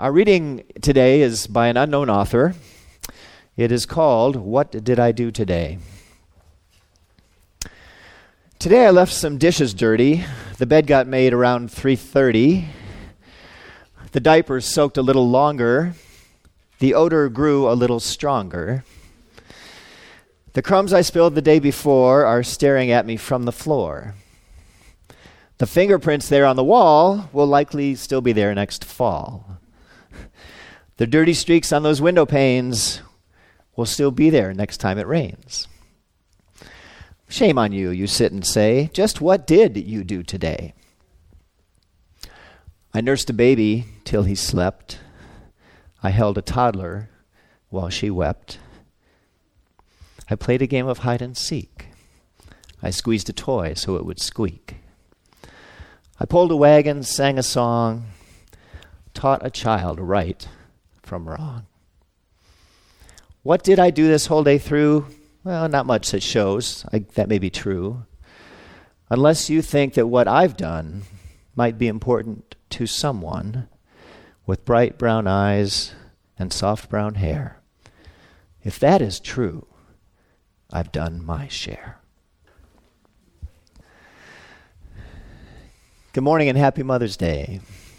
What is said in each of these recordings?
Our reading today is by an unknown author. It is called, What Did I Do Today? Today I left some dishes dirty. The bed got made around 3:30. The diapers soaked a little longer. The odor grew a little stronger. The crumbs I spilled the day before are staring at me from the floor. The fingerprints there on the wall will likely still be there next fall. The dirty streaks on those window panes will still be there next time it rains. Shame on you, you sit and say. Just what did you do today? I nursed a baby till he slept. I held a toddler while she wept. I played a game of hide and seek. I squeezed a toy so it would squeak. I pulled a wagon, sang a song, taught a child right from wrong. What did I do this whole day through? Well, not much that shows. That may be true. Unless you think that what I've done might be important to someone with bright brown eyes and soft brown hair. If that is true, I've done my share. Good morning and happy Mother's Day.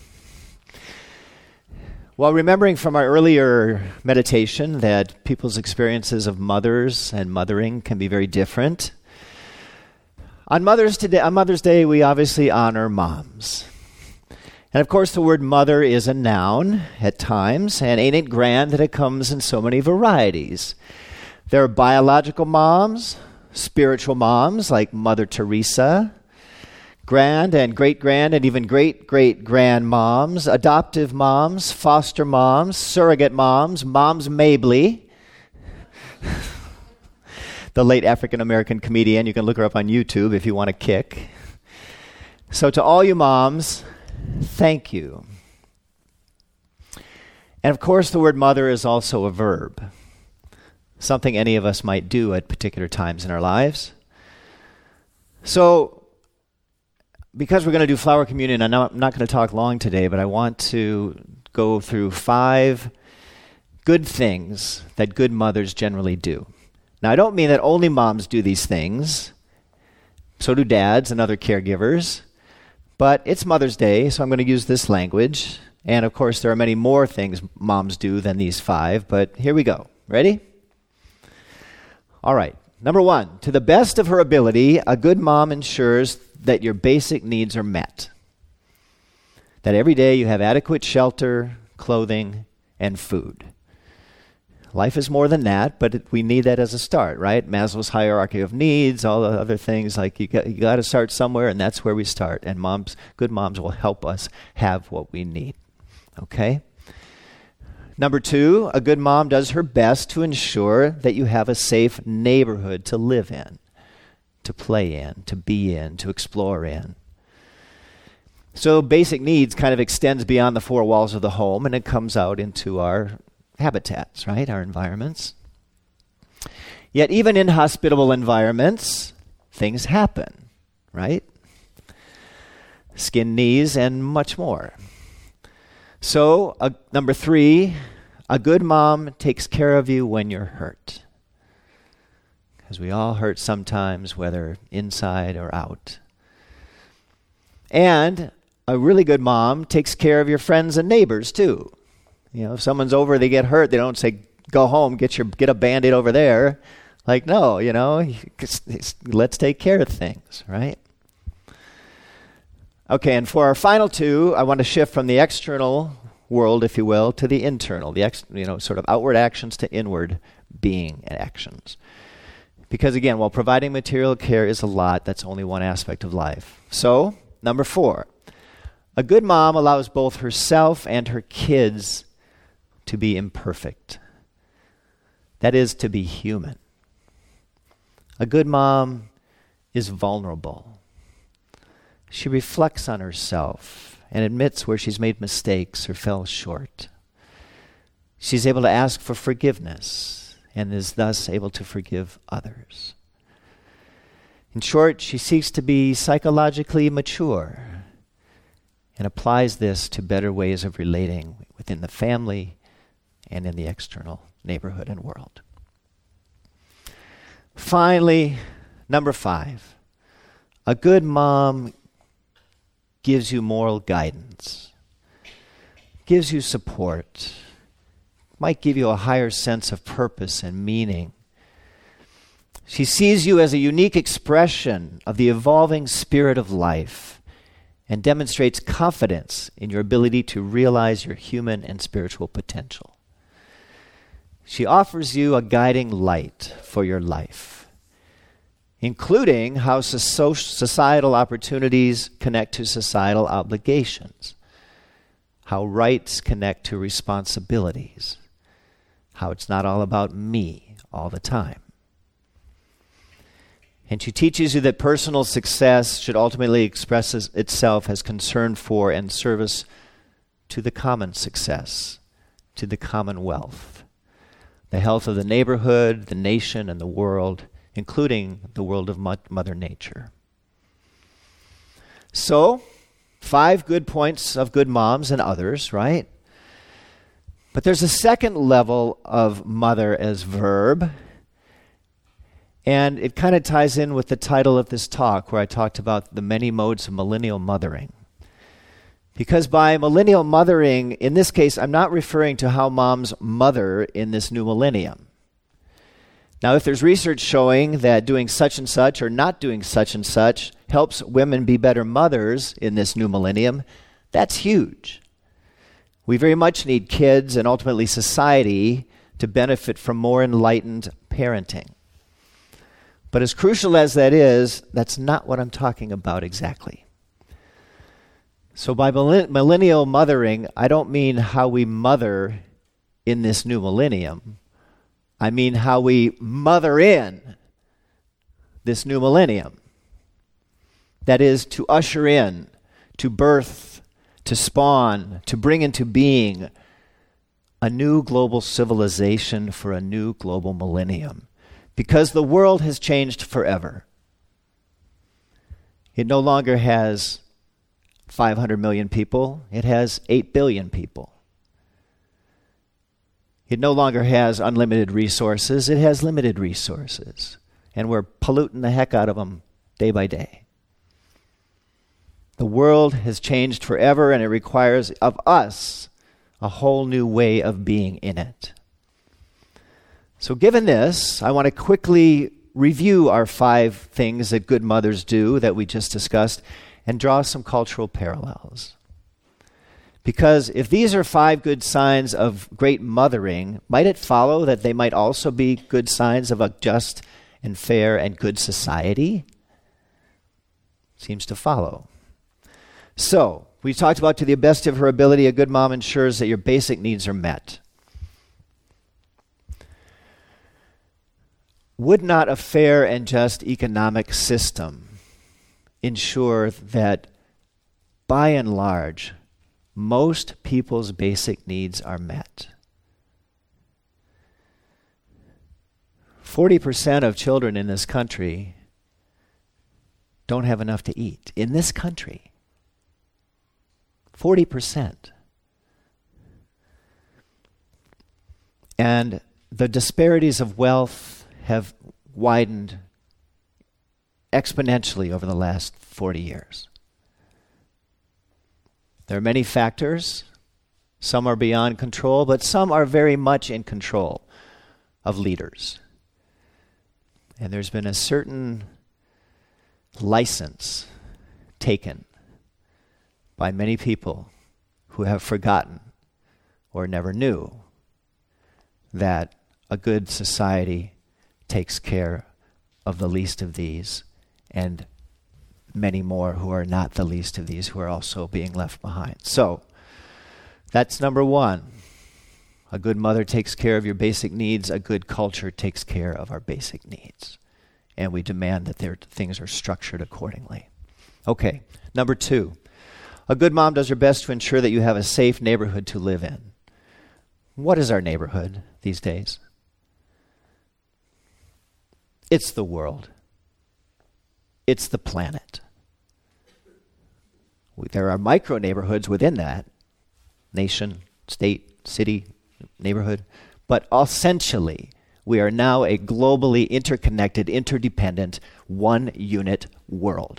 While remembering from our earlier meditation that people's experiences of mothers and mothering can be very different, on Mother's Day we obviously honor moms. And of course the word mother is a noun at times, and ain't it grand that it comes in so many varieties. There are biological moms, spiritual moms like Mother Teresa, grand and great-grand and even great-great-grand moms, adoptive moms, foster moms, surrogate moms, Moms Mabley, the late African-American comedian. You can look her up on YouTube if you want a kick. So to all you moms, thank you. And of course the word mother is also a verb, something any of us might do at particular times in our lives. So because we're going to do flower communion, I'm not going to talk long today, but I want to go through 5 good things that good mothers generally do. Now, I don't mean that only moms do these things. So do dads and other caregivers. But it's Mother's Day, so I'm going to use this language. And of course, there are many more things moms do than these 5, but here we go. Ready? All right. Number 1, to the best of her ability, a good mom ensures that your basic needs are met. That every day you have adequate shelter, clothing, and food. Life is more than that, but we need that as a start, right? Maslow's hierarchy of needs, all the other things, like you got to start somewhere, and that's where we start. And good moms will help us have what we need. Okay? Number 2, a good mom does her best to ensure that you have a safe neighborhood to live in, to play in, to be in, to explore in. So basic needs kind of extends beyond the 4 walls of the home, and it comes out into our habitats, right? Our environments. Yet even in hospitable environments, things happen, right? Skin knees and much more. So, number 3, a good mom takes care of you when you're hurt. Because we all hurt sometimes, whether inside or out. And a really good mom takes care of your friends and neighbors too. You know, if someone's over, they get hurt, they don't say, go home, get a Band-Aid over there. Like, no, let's take care of things, right? Okay, and for our final 2, I want to shift from the external world, if you will, to the internal, sort of outward actions to inward being and actions. Because again, while providing material care is a lot, that's only one aspect of life. So, number 4, a good mom allows both herself and her kids to be imperfect. That is, to be human. A good mom is vulnerable. She reflects on herself and admits where she's made mistakes or fell short. She's able to ask for forgiveness and is thus able to forgive others. In short, she seeks to be psychologically mature and applies this to better ways of relating within the family, and in the external neighborhood and world. Finally, number 5, a good mom gives you moral guidance, gives you support, might give you a higher sense of purpose and meaning. She sees you as a unique expression of the evolving spirit of life and demonstrates confidence in your ability to realize your human and spiritual potential. She offers you a guiding light for your life, including how societal opportunities connect to societal obligations, how rights connect to responsibilities, how it's not all about me all the time. And she teaches you that personal success should ultimately express itself as concern for and service to the common success, to the commonwealth, the health of the neighborhood, the nation, and the world, including the world of Mother Nature. So, 5 good points of good moms and others, right? But there's a second level of mother as verb, and it kind of ties in with the title of this talk, where I talked about the many modes of millennial mothering. Because by millennial mothering, in this case, I'm not referring to how moms mother in this new millennium. Now, if there's research showing that doing such and such or not doing such and such helps women be better mothers in this new millennium, that's huge. We very much need kids and ultimately society to benefit from more enlightened parenting. But as crucial as that is, that's not what I'm talking about exactly. So by millennial mothering, I don't mean how we mother in this new millennium. I mean how we mother in this new millennium. That is, to usher in, to birth, to spawn, to bring into being a new global civilization for a new global millennium. Because the world has changed forever. It no longer has 500 million people. It has 8 billion people. It no longer has unlimited resources. It has limited resources. And we're polluting the heck out of them day by day. The world has changed forever, and it requires of us a whole new way of being in it. So given this, I want to quickly review our 5 things that good mothers do that we just discussed and draw some cultural parallels. Because if these are 5 good signs of great mothering, might it follow that they might also be good signs of a just and fair and good society? Seems to follow. So, we talked about to the best of her ability, a good mom ensures that your basic needs are met. Would not a fair and just economic system ensure that, by and large, most people's basic needs are met? 40% of children in this country don't have enough to eat. In this country. 40%. And the disparities of wealth have widened exponentially over the last 40 years. There are many factors. Some are beyond control, but some are very much in control of leaders. And there's been a certain license taken by many people who have forgotten or never knew that a good society takes care of the least of these, and many more who are not the least of these who are also being left behind. So, that's number 1. A good mother takes care of your basic needs. A good culture takes care of our basic needs. And we demand that things are structured accordingly. Okay, number 2. A good mom does her best to ensure that you have a safe neighborhood to live in. What is our neighborhood these days? It's the world. It's the planet. There are micro neighborhoods within that. Nation, state, city, neighborhood. But essentially, we are now a globally interconnected, interdependent, one-unit world.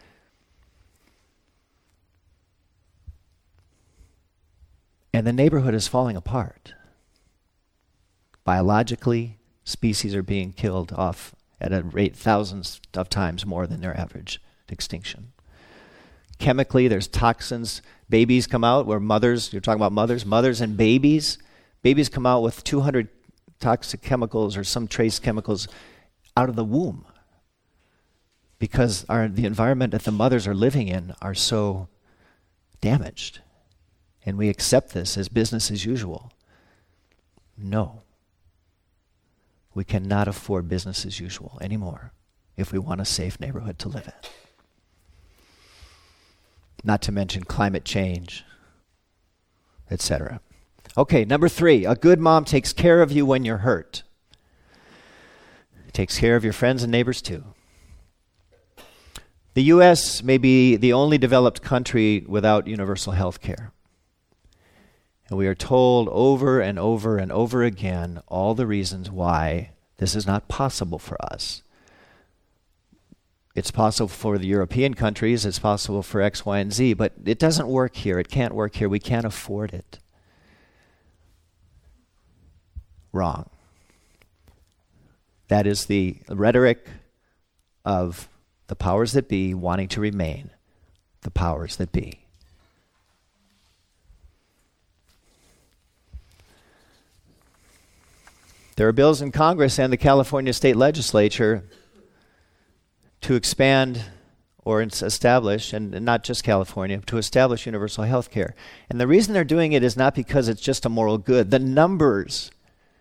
And the neighborhood is falling apart. Biologically, species are being killed off at a rate thousands of times more than their average extinction. Chemically, there's toxins. Babies come out where mothers, you're talking about mothers and babies. Babies come out with 200 toxic chemicals or some trace chemicals out of the womb because the environment that the mothers are living in are so damaged. And we accept this as business as usual. No. We cannot afford business as usual anymore if we want a safe neighborhood to live in. Not to mention climate change, etc. Okay, number 3, a good mom takes care of you when you're hurt. Takes care of your friends and neighbors too. The U.S. may be the only developed country without universal health care. And we are told over and over and over again all the reasons why this is not possible for us. It's possible for the European countries, it's possible for X, Y, and Z, but it doesn't work here. It can't work here. We can't afford it. Wrong. That is the rhetoric of the powers that be wanting to remain the powers that be. There are bills in Congress and the California State Legislature to expand or establish, and not just California, to establish universal health care. And the reason they're doing it is not because it's just a moral good. The numbers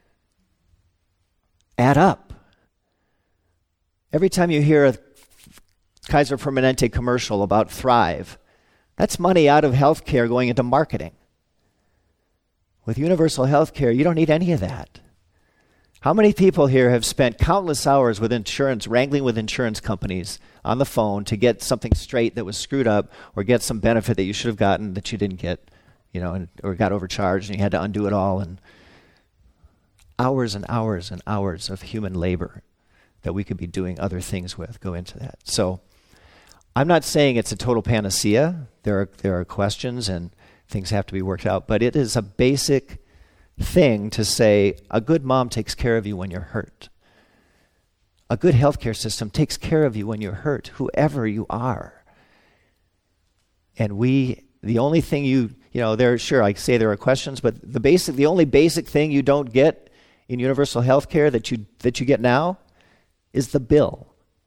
add up. Every time you hear a Kaiser Permanente commercial about Thrive, that's money out of health care going into marketing. With universal health care, you don't need any of that. How many people here have spent countless hours with insurance, wrangling with insurance companies on the phone to get something straight that was screwed up or get some benefit that you should have gotten that you didn't get, or got overcharged and you had to undo it all, and hours and hours and hours of human labor that we could be doing other things with go into that. So I'm not saying it's a total panacea. There are questions and things have to be worked out, but it is a basic thing to say a good mom takes care of you when you're hurt. A good healthcare system takes care of you when you're hurt, whoever you are. And the only thing I say there are questions, but the only basic thing you don't get in universal healthcare that you get now is the bill.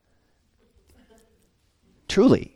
Truly.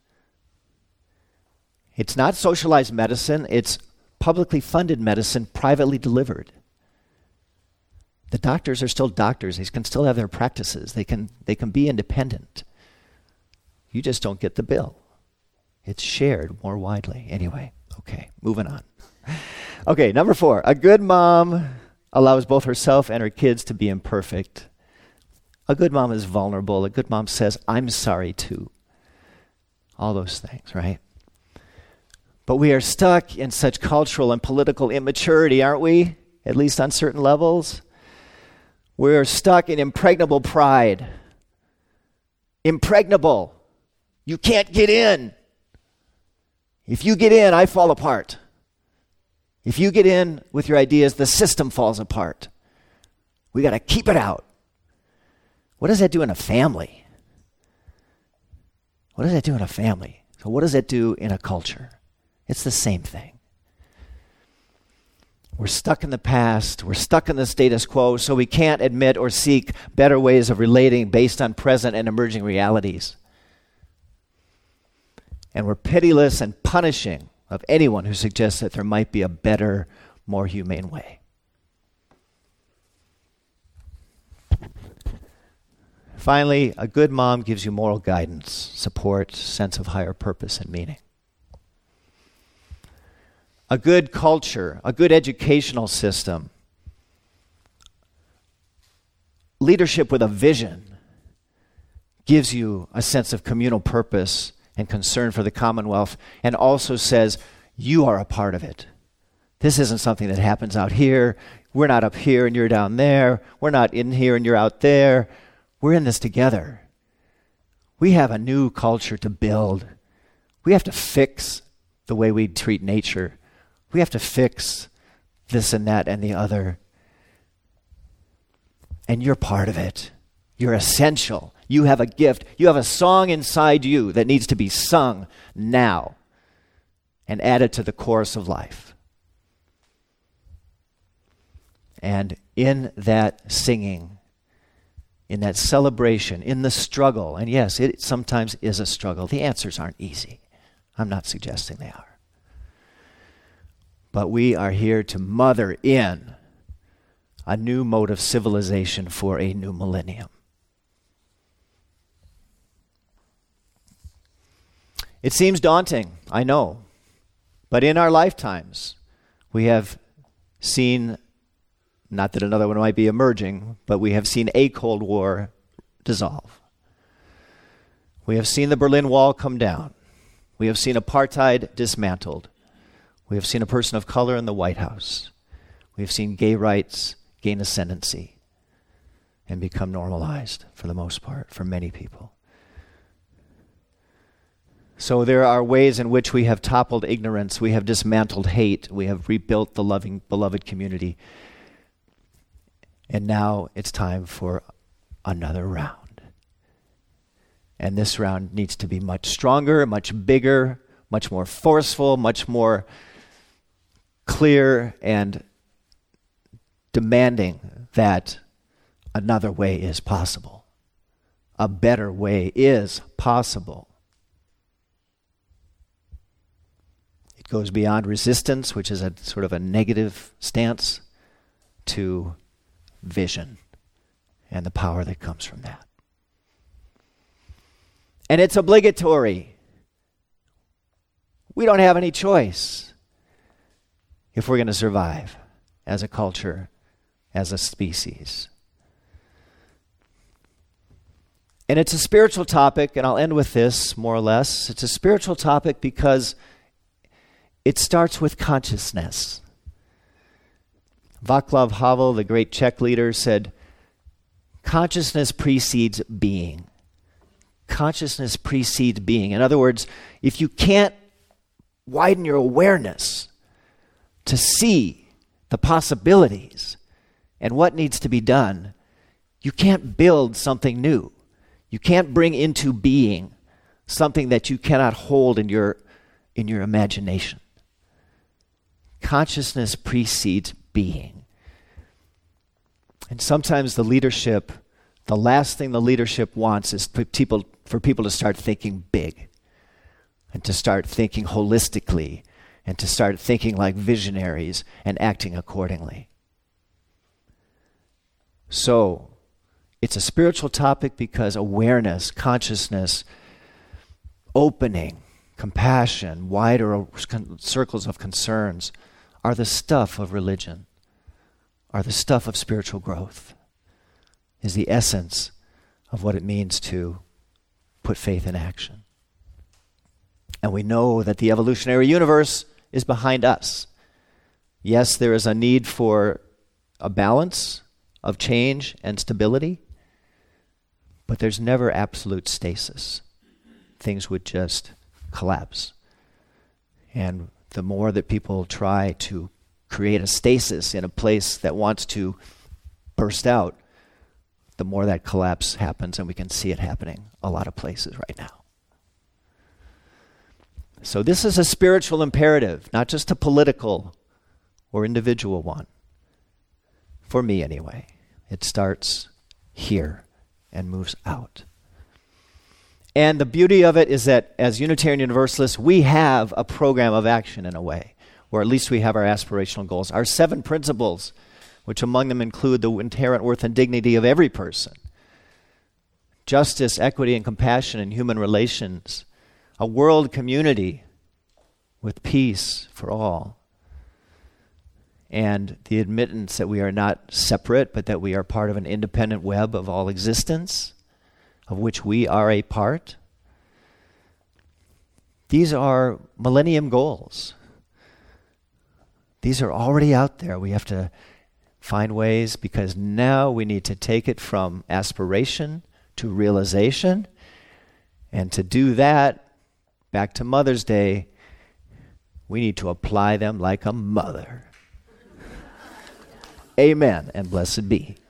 It's not socialized medicine, it's publicly funded medicine, privately delivered. The doctors are still doctors. They can still have their practices. They can be independent. You just don't get the bill. It's shared more widely. Anyway, okay, moving on. Okay, number 4. A good mom allows both herself and her kids to be imperfect. A good mom is vulnerable. A good mom says, I'm sorry too. All those things, right? But we are stuck in such cultural and political immaturity, aren't we? At least on certain levels. We're stuck in impregnable pride. Impregnable. You can't get in. If you get in, I fall apart. If you get in with your ideas, the system falls apart. We got to keep it out. What does that do in a family? What does that do in a family? So what does that do in a culture? It's the same thing. We're stuck in the past. We're stuck in the status quo, so we can't admit or seek better ways of relating based on present and emerging realities. And we're pitiless and punishing of anyone who suggests that there might be a better, more humane way. Finally, a good mom gives you moral guidance, support, sense of higher purpose and meaning. A good culture, a good educational system, leadership with a vision gives you a sense of communal purpose and concern for the commonwealth, and also says, you are a part of it. This isn't something that happens out here. We're not up here and you're down there. We're not in here and you're out there. We're in this together. We have a new culture to build. We have to fix the way we treat nature. We have to fix this and that and the other. And you're part of it. You're essential. You have a gift. You have a song inside you that needs to be sung now and added to the chorus of life. And in that singing, in that celebration, in the struggle, and yes, it sometimes is a struggle. The answers aren't easy. I'm not suggesting they are. But we are here to mother in a new mode of civilization for a new millennium. It seems daunting, I know. But in our lifetimes, we have seen, not that another one might be emerging, but we have seen a Cold War dissolve. We have seen the Berlin Wall come down. We have seen apartheid dismantled. We have seen a person of color in the White House. We have seen gay rights gain ascendancy and become normalized for the most part, for many people. So there are ways in which we have toppled ignorance, we have dismantled hate, we have rebuilt the loving, beloved community. And now it's time for another round. And this round needs to be much stronger, much bigger, much more forceful, much more clear and demanding that another way is possible. A better way is possible. It goes beyond resistance, which is a sort of a negative stance, to vision and the power that comes from that. And it's obligatory. We don't have any choice if we're going to survive as a culture, as a species. And it's a spiritual topic, and I'll end with this, more or less. It's a spiritual topic because it starts with consciousness. Václav Havel, the great Czech leader, said, consciousness precedes being. Consciousness precedes being. In other words, if you can't widen your awareness to see the possibilities and what needs to be done, you can't build something new. You can't bring into being something that you cannot hold in your imagination. Consciousness precedes being. And sometimes the leadership, the last thing the leadership wants is for people to start thinking big and to start thinking holistically and to start thinking like visionaries and acting accordingly. So, it's a spiritual topic because awareness, consciousness, opening, compassion, wider circles of concerns are the stuff of religion, are the stuff of spiritual growth, is the essence of what it means to put faith in action. And we know that the evolutionary universe is behind us. Yes, there is a need for a balance of change and stability, but there's never absolute stasis. Things would just collapse. And the more that people try to create a stasis in a place that wants to burst out, the more that collapse happens, and we can see it happening a lot of places right now. So this is a spiritual imperative, not just a political or individual one. For me anyway. It starts here and moves out. And the beauty of it is that as Unitarian Universalists, we have a program of action in a way, or at least we have our aspirational goals. Our 7 principles, which among them include the inherent worth and dignity of every person, justice, equity, and compassion in human relations, a world community with peace for all, and the admittance that we are not separate, but that we are part of an independent web of all existence, of which we are a part. These are millennium goals. These are already out there. We have to find ways, because now we need to take it from aspiration to realization. And to do that, back to Mother's Day, we need to apply them like a mother. Amen, and blessed be.